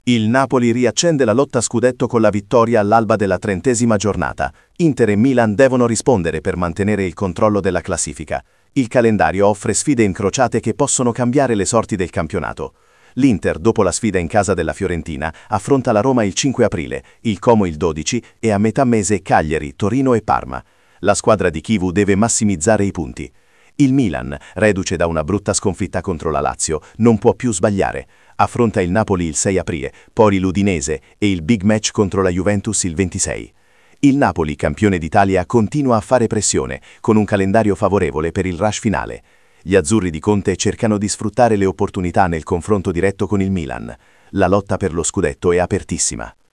Il Napoli riaccende la lotta a scudetto con la vittoria all'alba della 30ª giornata. Inter e Milan devono rispondere per mantenere il controllo della classifica. Il calendario offre sfide incrociate che possono cambiare le sorti del campionato. L'Inter, dopo la sfida in casa della Fiorentina, affronta la Roma il 5 aprile, il Como il 12 e a metà mese Cagliari, Torino e Parma. La squadra di Chivu deve massimizzare i punti. Il Milan, reduce da una brutta sconfitta contro la Lazio, non può più sbagliare. Affronta il Napoli il 6 aprile, poi l'Udinese e il big match contro la Juventus il 26. Il Napoli, campione d'Italia, continua a fare pressione, con un calendario favorevole per il rush finale. Gli azzurri di Conte cercano di sfruttare le opportunità nel confronto diretto con il Milan. La lotta per lo scudetto è apertissima.